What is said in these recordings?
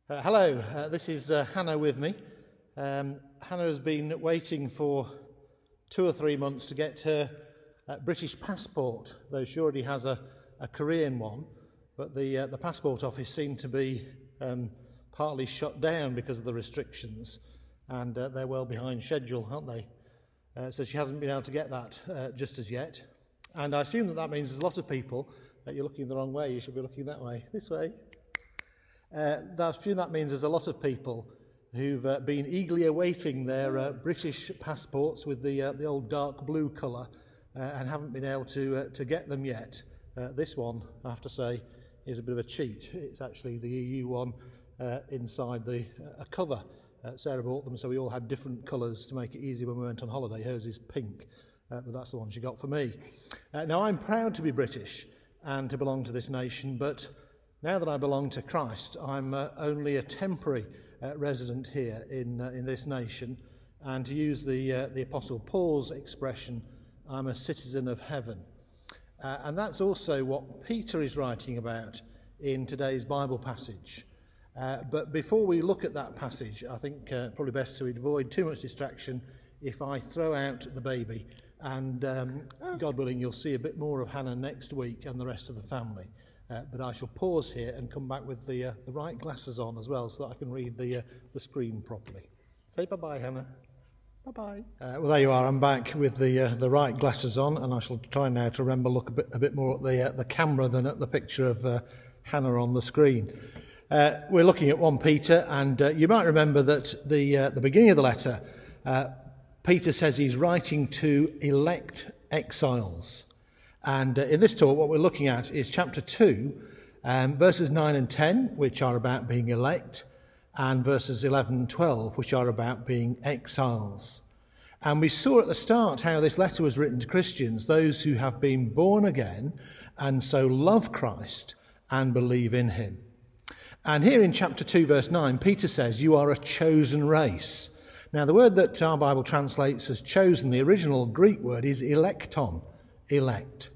Hello, this is Hannah with me. Hannah has been waiting for 2 or 3 months to get her British passport, though she already has a Korean one, but the passport office seemed to be partly shut down because of the restrictions, and they're well behind schedule, aren't they? So she hasn't been able to get that just as yet, and I assume that means there's a lot of people you're looking the wrong way. You should be looking that way, this way. I assume that means there's a lot of people who've been eagerly awaiting their British passports with the old dark blue colour and haven't been able to get them yet. This one, I have to say, is a bit of a cheat. It's actually the EU one inside a cover. Sarah bought them, so we all had different colours to make it easy when we went on holiday. Hers is pink, but that's the one she got for me. Now, I'm proud to be British and to belong to this nation, but now that I belong to Christ, I'm only a temporary resident here in this nation, and to use the Apostle Paul's expression, I'm a citizen of heaven. And that's also what Peter is writing about in today's Bible passage. But before we look at that passage, I think probably best to avoid too much distraction if I throw out the baby, and God willing, you'll see a bit more of Hannah next week and the rest of the family. But I shall pause here and come back with the right glasses on as well, so that I can read the screen properly. Say bye-bye, Hannah. Bye-bye. Well, there you are. I'm back with the right glasses on, and I shall try now to remember look a bit more at the camera than at the picture of Hannah on the screen. We're looking at 1 Peter, and you might remember that the beginning of the letter, Peter says he's writing to elect exiles. And in this talk, what we're looking at is chapter 2, verses 9 and 10, which are about being elect, and verses 11 and 12, which are about being exiles. And we saw at the start how this letter was written to Christians, those who have been born again and so love Christ and believe in him. And here in chapter 2, verse 9, Peter says, you are a chosen race. Now, the word that our Bible translates as chosen, the original Greek word is electon, elect.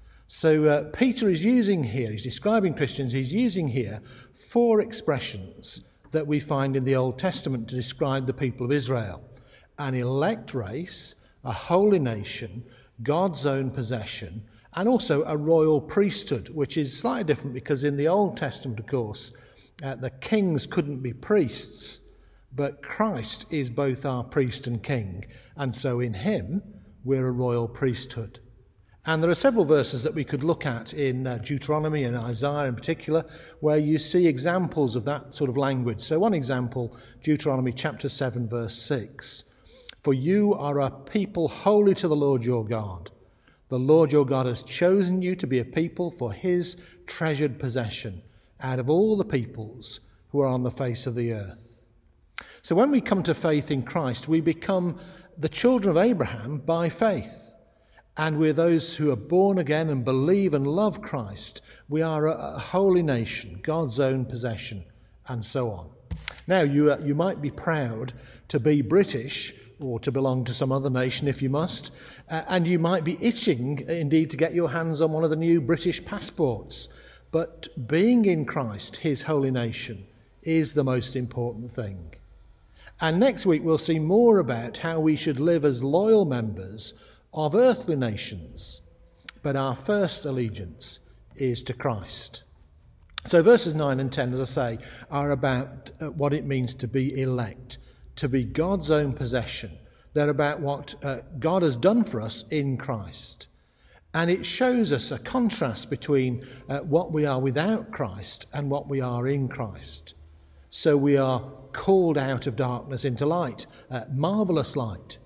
So Peter is using here, he's describing Christians, he's using here 4 expressions that we find in the Old Testament to describe the people of Israel. An elect race, a holy nation, God's own possession, and also a royal priesthood, which is slightly different because in the Old Testament, of course, the kings couldn't be priests, but Christ is both our priest and king, and so in him we're a royal priesthood. And there are several verses that we could look at in Deuteronomy and Isaiah in particular, where you see examples of that sort of language. So one example, Deuteronomy chapter 7, verse 6. For you are a people holy to the Lord your God. The Lord your God has chosen you to be a people for his treasured possession out of all the peoples who are on the face of the earth. So when we come to faith in Christ, we become the children of Abraham by faith. And we're those who are born again and believe and love Christ. We are a holy nation, God's own possession, and so on. Now, you might be proud to be British or to belong to some other nation if you must, and you might be itching, indeed, to get your hands on one of the new British passports. But being in Christ, his holy nation, is the most important thing. And next week we'll see more about how we should live as loyal members of earthly nations, but our first allegiance is to Christ. So verses 9 and 10, as I say, are about what it means to be elect, to be God's own possession. They're about what God has done for us in Christ. And it shows us a contrast between what we are without Christ and what we are in Christ. So we are called out of darkness into light, marvellous light.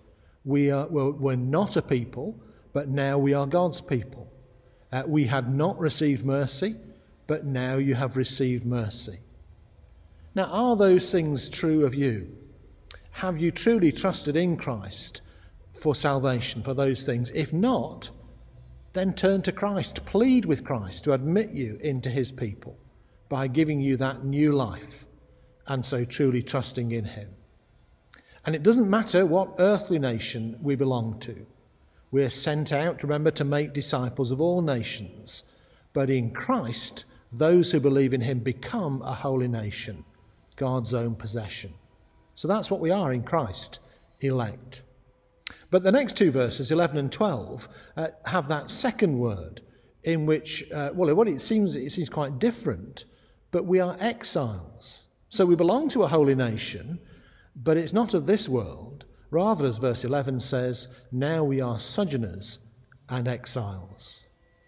We're not a people, but now we are God's people. We had not received mercy, but now you have received mercy. Now, are those things true of you? Have you truly trusted in Christ for salvation, for those things? If not, then turn to Christ. Plead with Christ to admit you into his people by giving you that new life, and so truly trusting in him. And it doesn't matter what earthly nation we belong to. We're sent out, remember, to make disciples of all nations. But in Christ, those who believe in him become a holy nation, God's own possession. So that's what we are in Christ, elect. But the next two verses, 11 and 12, have that second word in which, it seems quite different, but we are exiles. So we belong to a holy nation, but it's not of this world. Rather, as verse 11 says, now we are sojourners and exiles.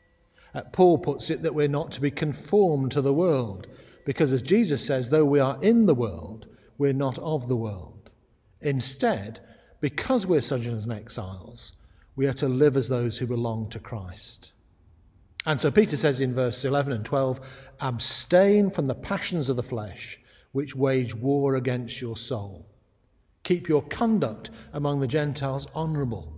Paul puts it that we're not to be conformed to the world, because as Jesus says, though we are in the world, we're not of the world. Instead, because we're sojourners and exiles, we are to live as those who belong to Christ. And so Peter says in verse 11 and 12, abstain from the passions of the flesh, which wage war against your soul. Keep your conduct among the Gentiles honourable.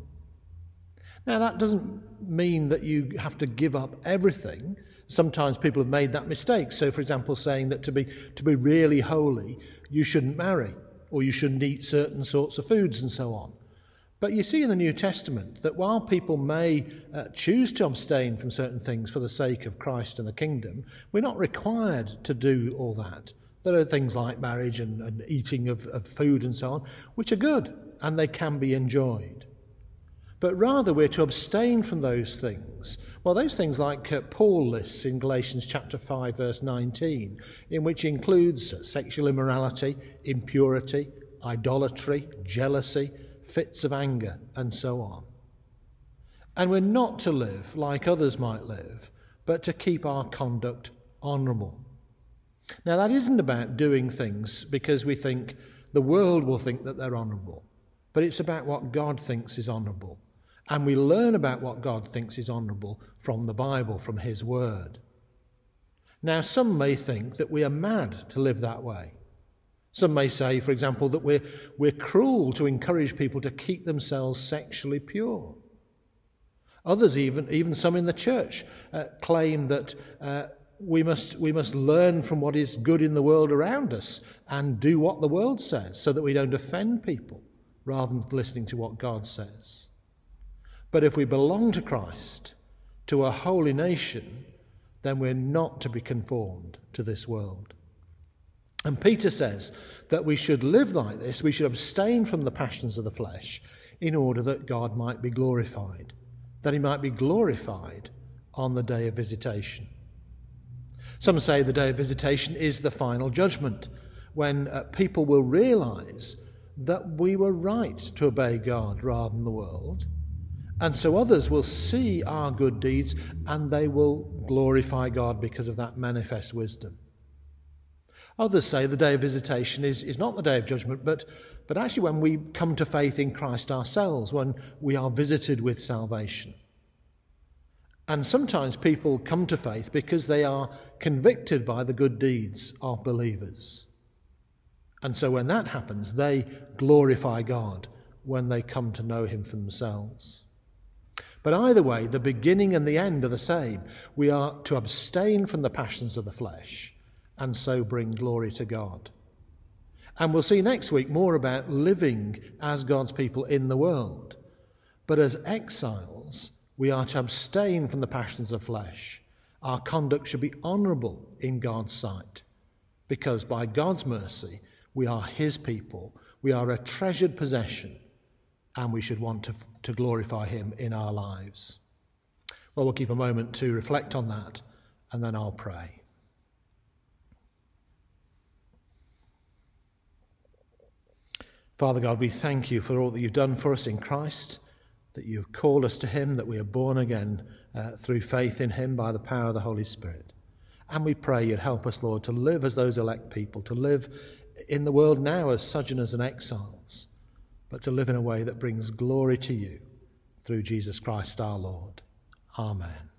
Now, that doesn't mean that you have to give up everything. Sometimes people have made that mistake. So, for example, saying that to be really holy, you shouldn't marry, or you shouldn't eat certain sorts of foods and so on. But you see in the New Testament that while people may choose to abstain from certain things for the sake of Christ and the kingdom, we're not required to do all that. There are things like marriage and eating of food and so on, which are good and they can be enjoyed. But rather we're to abstain from those things. Well, those things like Paul lists in Galatians chapter 5, verse 19, in which includes sexual immorality, impurity, idolatry, jealousy, fits of anger, and so on. And we're not to live like others might live, but to keep our conduct honourable. Now, that isn't about doing things because we think the world will think that they're honourable, but it's about what God thinks is honourable. And we learn about what God thinks is honourable from the Bible, from his word. Now, some may think that we are mad to live that way. Some may say, for example, that we're cruel to encourage people to keep themselves sexually pure. Others, even some in the church, claim that we must learn from what is good in the world around us and do what the world says so that we don't offend people rather than listening to what God says. But if we belong to Christ, to a holy nation, then we're not to be conformed to this world. And Peter says that we should live like this, we should abstain from the passions of the flesh in order that God might be glorified, that he might be glorified on the day of visitation. Some say the day of visitation is the final judgment, when people will realise that we were right to obey God rather than the world. And so others will see our good deeds and they will glorify God because of that manifest wisdom. Others say the day of visitation is not the day of judgment, but actually when we come to faith in Christ ourselves, when we are visited with salvation. And sometimes people come to faith because they are convicted by the good deeds of believers. And so when that happens, they glorify God when they come to know him for themselves. But either way, the beginning and the end are the same. We are to abstain from the passions of the flesh and so bring glory to God. And we'll see next week more about living as God's people in the world. But as exiles, we are to abstain from the passions of flesh. Our conduct should be honourable in God's sight, because by God's mercy, we are his people. We are a treasured possession, and we should want to glorify him in our lives. Well, we'll keep a moment to reflect on that, and then I'll pray. Father God, we thank you for all that you've done for us in Christ, that you've called us to him, that we are born again through faith in him by the power of the Holy Spirit. And we pray you'd help us, Lord, to live as those elect people, to live in the world now as sojourners and exiles, but to live in a way that brings glory to you through Jesus Christ our Lord. Amen.